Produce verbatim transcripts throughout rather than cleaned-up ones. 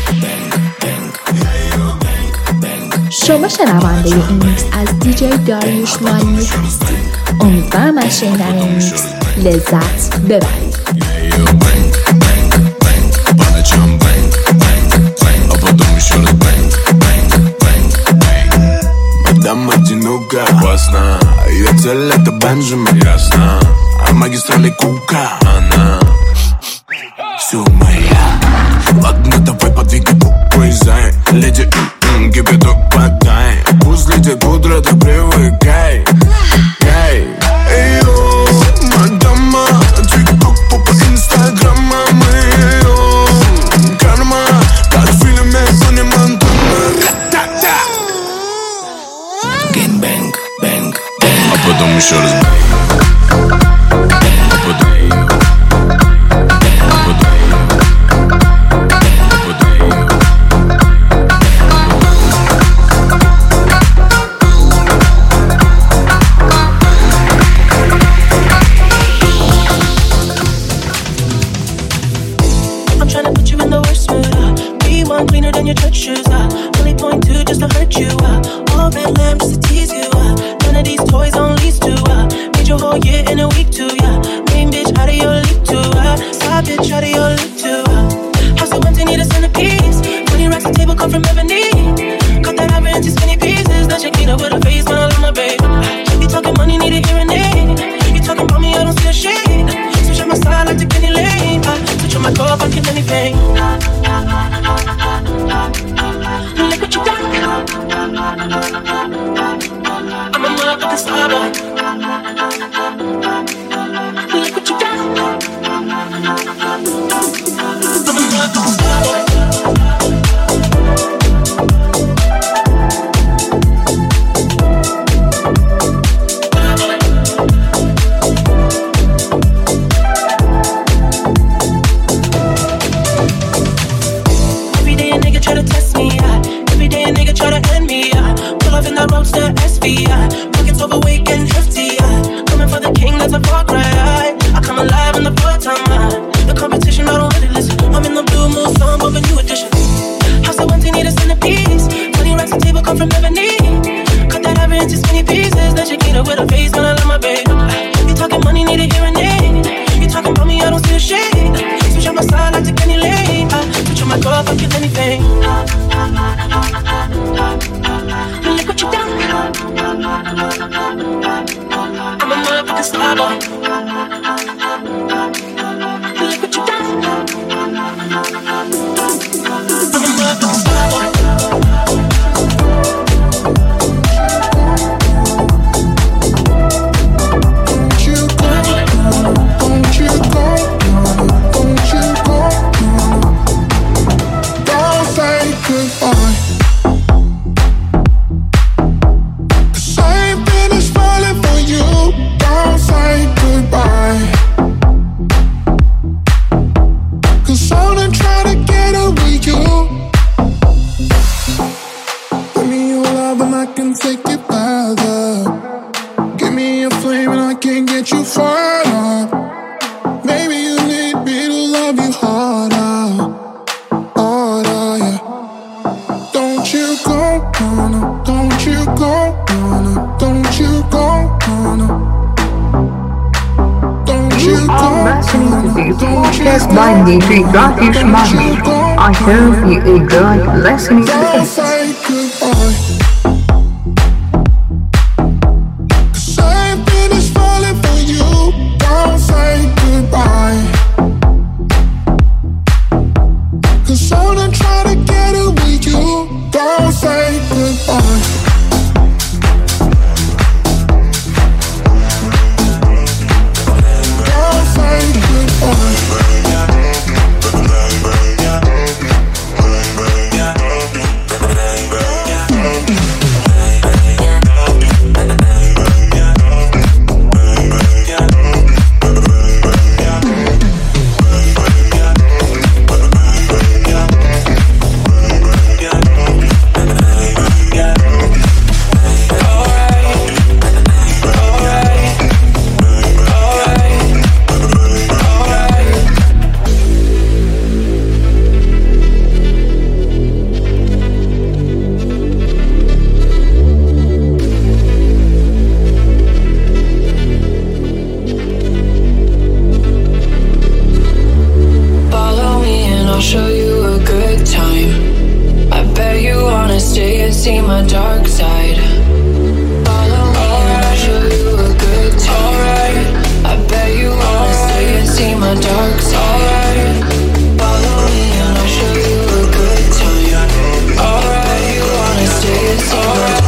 شما شنونده این میکس از دیجی داریوش مانی هستید. امیدوارم از شنیدن این میکس لذت ببرید. Dama dzinuka własna, ja cele to będziemy jasna, a magistrale kuka, Anna. Sumaya, ładna dawaj podwigi bukły zań, ledzie mm, gibie do padaj, puzlicie kudra do привыкай, гай. Ejo, madama, TikTok popa Instagrama, mejo, karma, tak w filmie to nie Montana. Bang, bang, bang. А потом еще раз. А потом. А потом. А потом. I'm trying to put you in the worst mood. Uh. Be one cleaner than your church shoes. Uh. Only point two just to hurt you. Uh. All red lamb just to tease you. Uh. None of these toys on lease to. Uh. Made your whole year in a week too. Yeah. Main bitch out of your league too. Uh. Side bitch out of your league too. Uh. House so empty need a centerpiece. Twenty racks a table come from ebony. Cut that ivory into skinny pieces. That Shakira with a face when I love my babe. Uh. You talking money need a hearing aid. You talking about me I don't see a shade. Switch on my side like the Kenny Lane. Uh. Switch on my car if I get anything. Look what you done. I'm a motherfucking star boy. Look what you done. I'm a motherfucking star boy. Every day a nigga try to test me, yeah. Every day a nigga try to end me, yeah. Pull off in that roadster S V, yeah. Pockets overweight and hefty, yeah. Coming for the king, that's a far cry, yeah. I come alive in the part time, yeah. The competition, I don't really listen. I'm in the blue moon, song of a new edition. House so empty, need a centerpiece. Twenty racks a table come from ebony. Cut that ivory into skinny pieces. That Shakira with a face when I love my babe. You talking money, need a hearing aid. You talking about me, I don't see a shade. Switch on my side like the Kenny Lane. Switch on my car if I get anything. Look what you done. I'm a motherfucking star boy. Look what you done. I'm a motherfucking star boy. Podcast by D J Dariush Mani. I hope you enjoyed listening to this. see my dark side. Follow me and I'll show you a good time. Alright, I bet you wanna stay and see my dark side. Alright, follow me and I'll show you a good time. Alright, you wanna stay and see my dark side.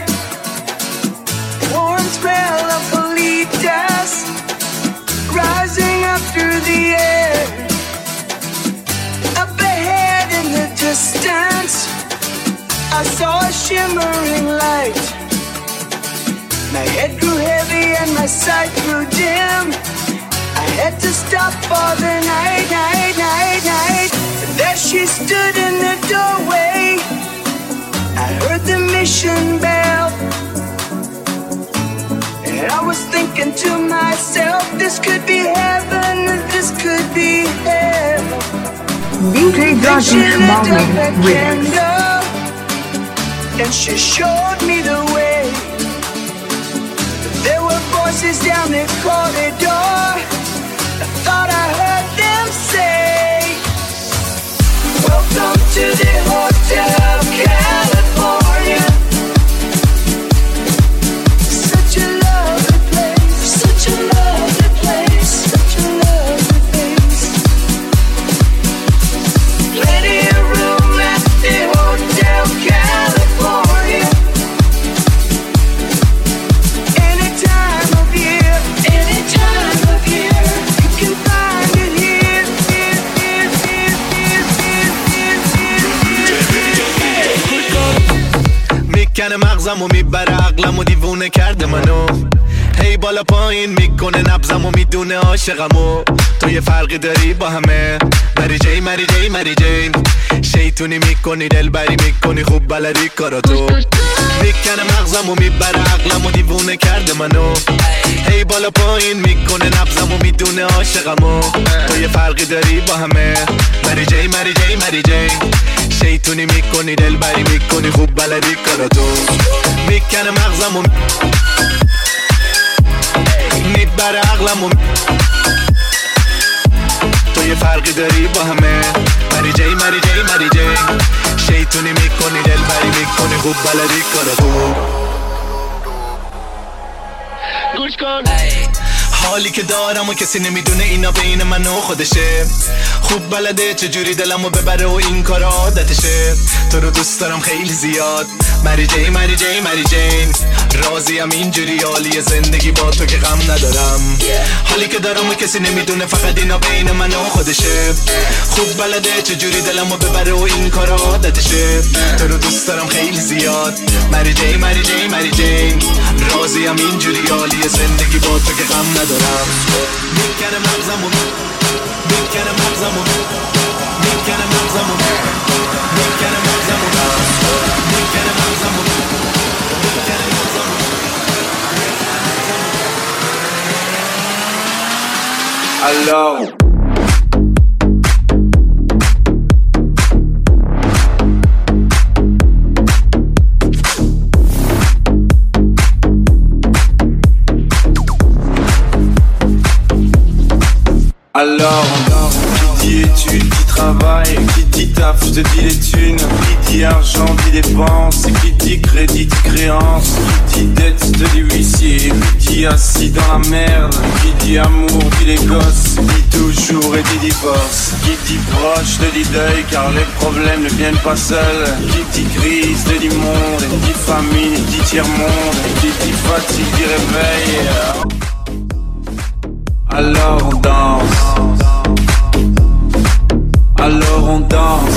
Rise shimmering light. My head grew heavy and my sight grew dim. I had to stop for the night, night, night, night. And there she stood in the doorway. I heard the mission bell, and I was thinking to myself, this could be heaven, this could be hell. D J Rajesh Marlin Remix. And she showed me the way. There were voices down the corridor. I thought I heard them say, welcome to the Hotel California. Such a lovely place, such a lovely place, such a lovely place. Plenty of room at the Hotel California. Any time of year, any time of year, you can find it here, here, here, here, here, here, here, here. میکنه مغزمو میبره عقلمو دیوونه کرده منو هی بالا پایین میکنه نبزمو میدونه عاشقمو تو یه فرقی داری با همه مری جی مری جی مری جی شیطونی میکنی دلبری میکنی خوب بلدی کاراتو میکنه مغزمو میبره عقلمو دیوونه کرده منو هی بالا پایین میکنه نبزمو میدونه عاشقمو تو یه فرقی داری با همه مری جی مری جی مری جی شیطونی میکنی دلبری میکنی خوب بلدی کاراتو میکنه مغزمو میبره عقلمو تو یه فرقی داری با همه مری جی مری جی مری جی شیطونی میکنی دلبری میکنی خوب بلدی کاراتو گوش کن حالی که دارم و کسی نمیدونه اینا بین من و خودشه خوب بلده چجوری دلمو ببره و این کار عادتشه تو رو دوست دارم خیلی زیاد مری جی مری جی مری جین راضیم اینجوری حالی زندگی با تو که غم ندارم حالی که دارم و کسی نمیدونه فقط اینا بین من و خودشه خوب بلده چجوری دلمو ببره و این کار عادتشه تو رو دوست دارم خیلی زیاد مری جی مری جی مری جین راضیم اینجوری حالی زندگی با تو که غم ندارم میکنه مغزمو میکنه مغزمو میکنه مغزمو میکنه مغزمو میکنه مغزمو میکنه مغزمو Alors Alors, qui dit études, qui travaille, qui dit taf, je te dis les thunes. Qui dit argent, dit dépenses. Qui dit crédit, dit créance. Qui dit dette, te dit huissier. Qui dit assis dans la merde. Qui dit amour, dit les gosses. Dit toujours et dit divorce. Qui dit proche, te dit deuil, car les problèmes ne viennent pas seuls. Qui dit crise, te dit monde. Qui dit famine, dit tiers-monde. Qui dit fatigue, dit réveil. Alors on danse, alors on danse,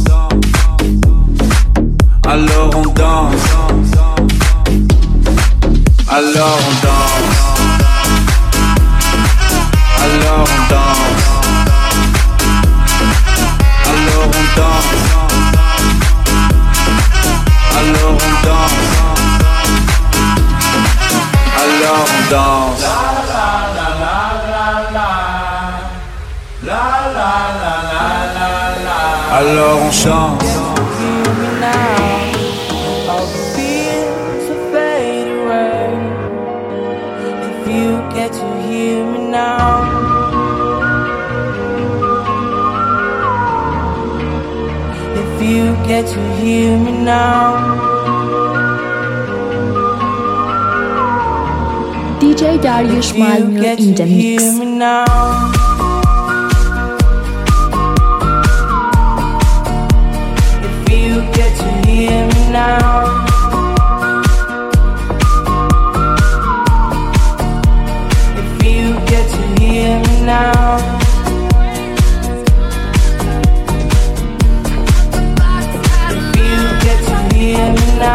alors on danse, alors on danse, alors on danse, alors on danse, alors on danse, alors on danse. Alors on chante. All the fears will fade away if you get to hear me now. If you get to hear me now. D J Dariush Malmio in the mix. Get to hear me now. If you get to hear me now. If you get to hear me now.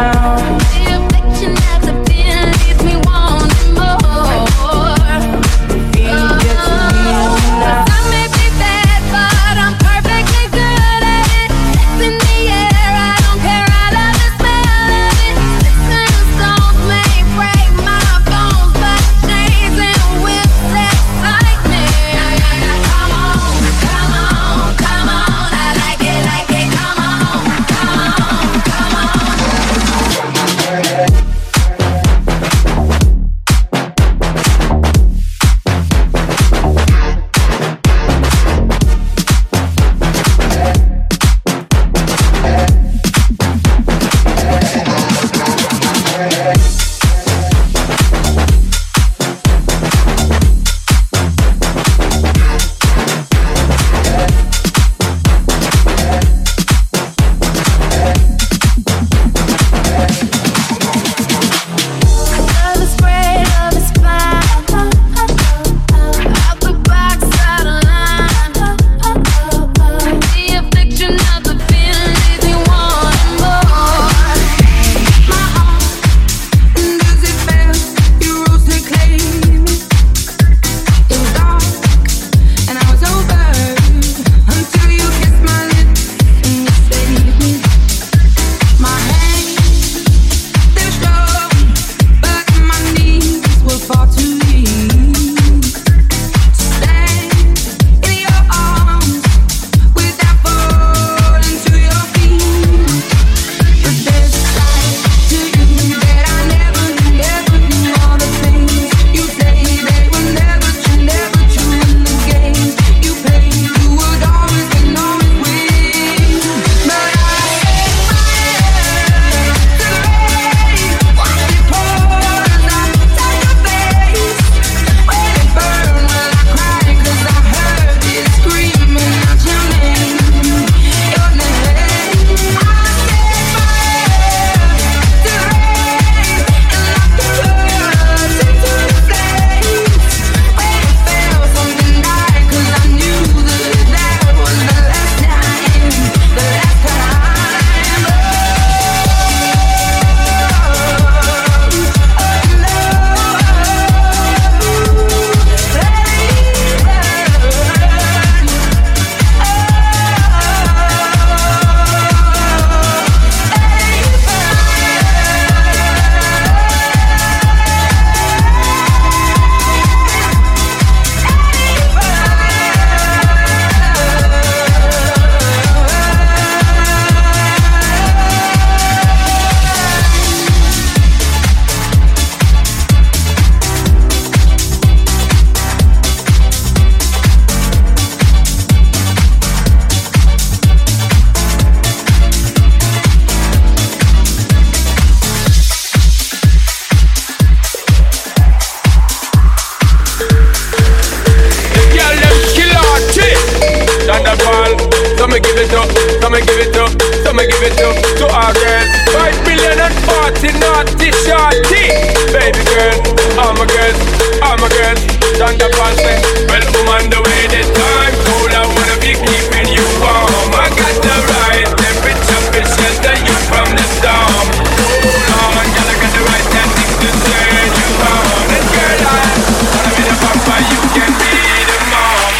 Thunderball. So me give it up, so me give it up, so me give it up to our girl. Five billion and forty naughty shorty. Baby girl, all my girls, all my girls. Thunderball say, well, I'm on the way this time. Cool, I wanna be keeping you warm. I got the right temperature to shelter you from the storm. Cool on, girl, I got the right tactics to turn you on. And girl, I wanna be the papa, you can be the mom.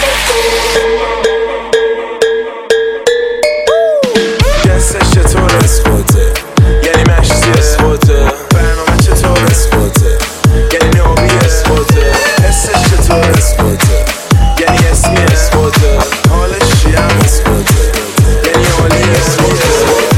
جنسش چطوره؟ اسپوته یعنی مشتی اسپوته برنامه چطوره؟ اسپوته یعنی نوبی اسپوته حسش چطوره؟ اسپوته یعنی اسمی اسپوته حالش چیه؟ اسپوته یعنی حالی اسپوته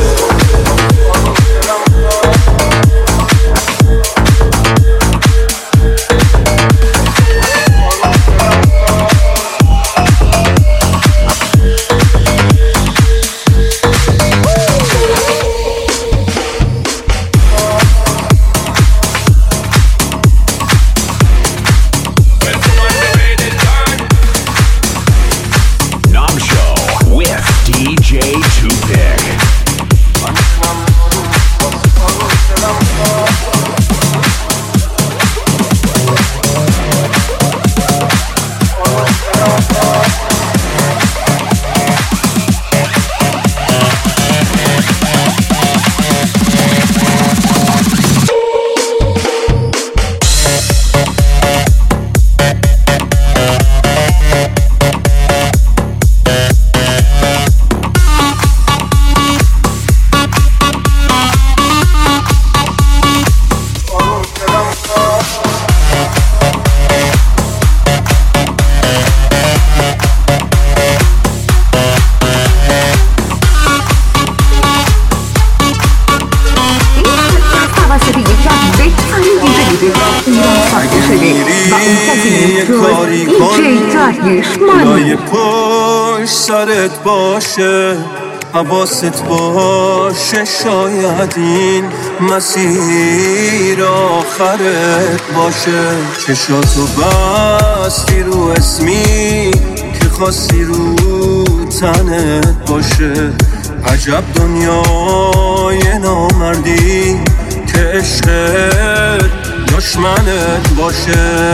لای پشت سرت باشه حواست باشه شاید این مسیر آخرت باشه چشاتو بستی رو اسمی که خواستی رو تنت باشه عجب دنیای نامردی که عشقت دشمنت باشه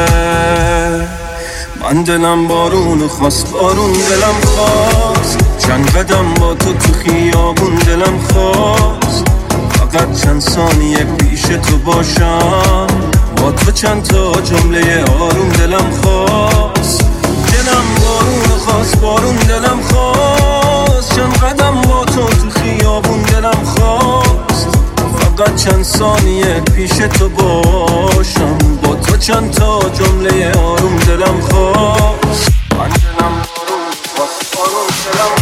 من دلم بارون خواست بارون دلم خواست چند قدم با تو تو خیابون دلم خواست فقط چند ثانیه پیش تو باشم با تو چند تا جمله آروم دلم خواست دلم بارون خواست بارون دلم خواست چند قدم با تو تو خیابون دلم خواست فقط چند ثانیه پیش تو باشم با تو چند تا جمله آروم دلم خواست من دلم بارون خواست بارون دلم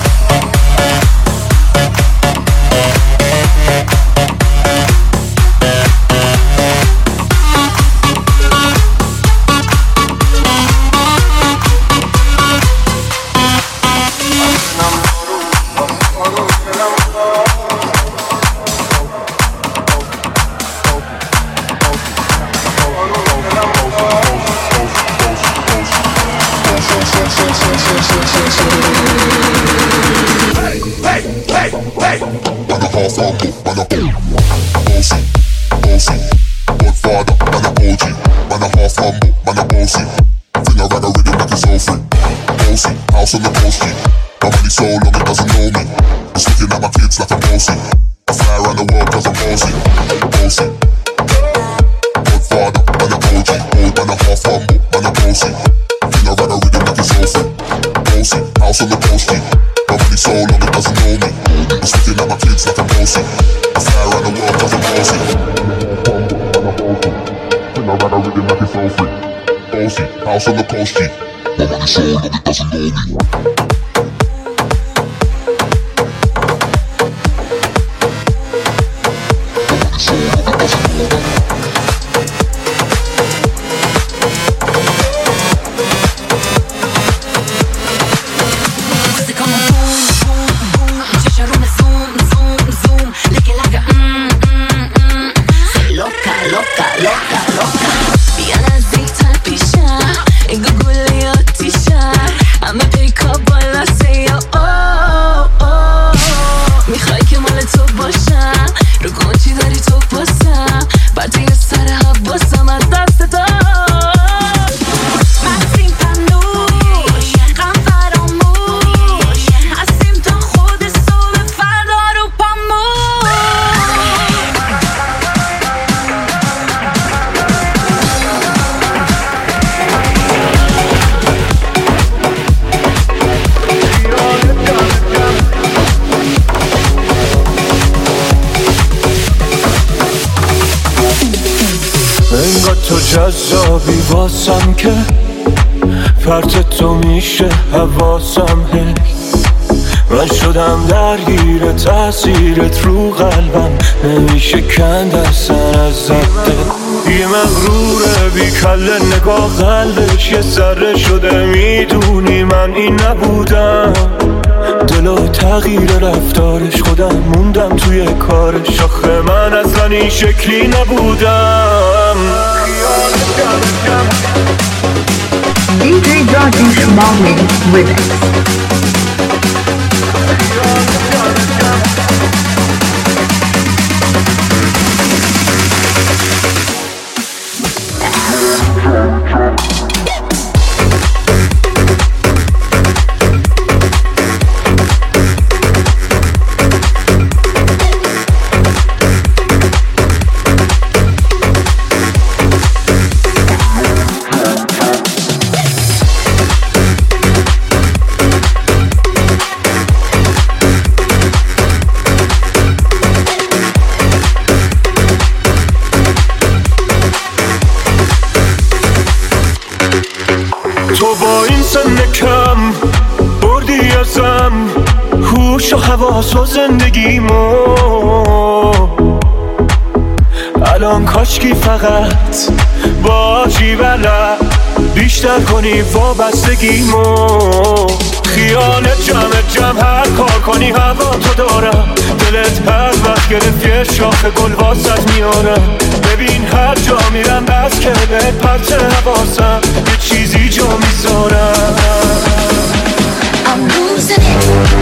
House on the coast, my money so long it doesn't know me. I'm a pick up all جذابی واسم که پرت تو میشه حواسم هی من شدم درگیر تاثیرت رو قلبم نمیشه کند اصلا از زده یه مغروره بی کله نگاه قلبش یه ذره شده میدونی من این نبودم دلو تغییر رفتارش خودم موندم توی کارش آخه من اصلا این شکلی نبودم دی جی داریوش مانی remix. تو با این سن کم بردی ازم هوش و حواس و زندگیمو الان کاشکی فقط باشی بلد بیشتر کنی وابستگیمو خیالت جمع جمع هر کار کنی هوا تو دارم دلت هر وقت گرفت یه شاخ گل واسط میارم ببین هر جا میرم بس که به پرچ حواسم یه چیزی جا میذارم I'm losing it.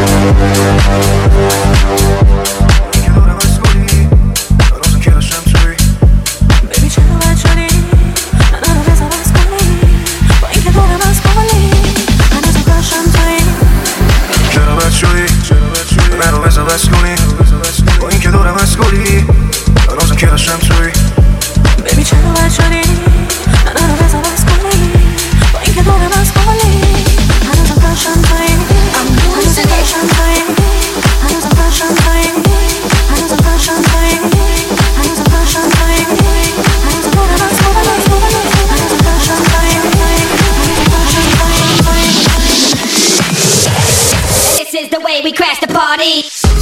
We crash the party.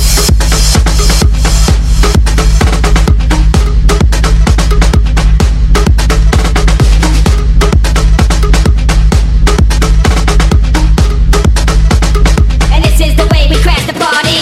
And this is the way we crash the party.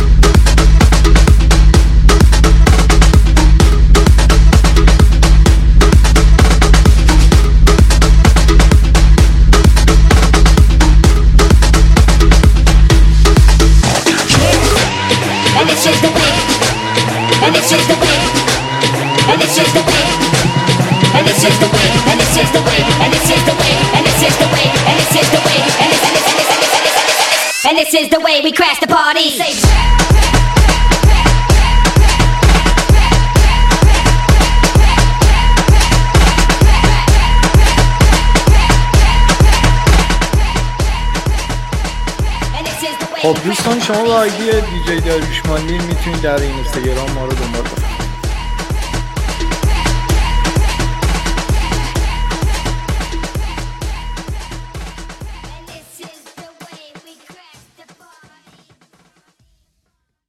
And this is the way, and this is the way, and this is the way, and this is the way, and this is the way, and this is the way, and this is the way, and this is the way, and this and this and this and this and this is the way we crash the party. خب دوستان شما با آیدی دی جی داریوش مانی میتونید در این اینستاگرام ما رو دنبال کنید.